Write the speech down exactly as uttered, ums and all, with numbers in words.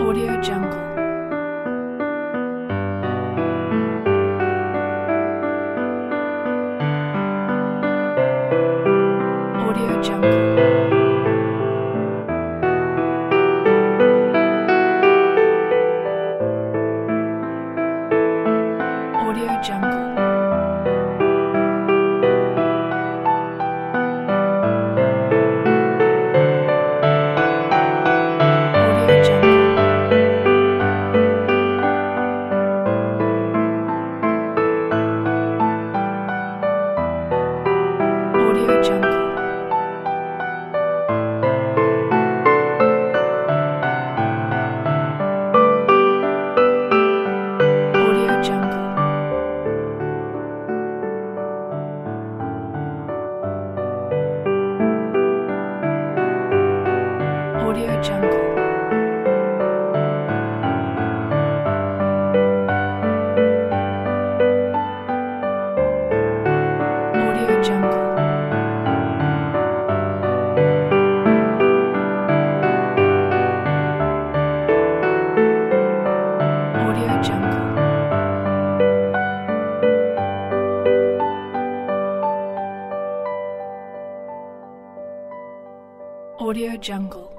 Audio Jungle. Audio Jungle. Audio Jungle. Audio Jungle. Audio Jungle. Audio Jungle. Audio Jungle. Audio Jungle. Audio Jungle.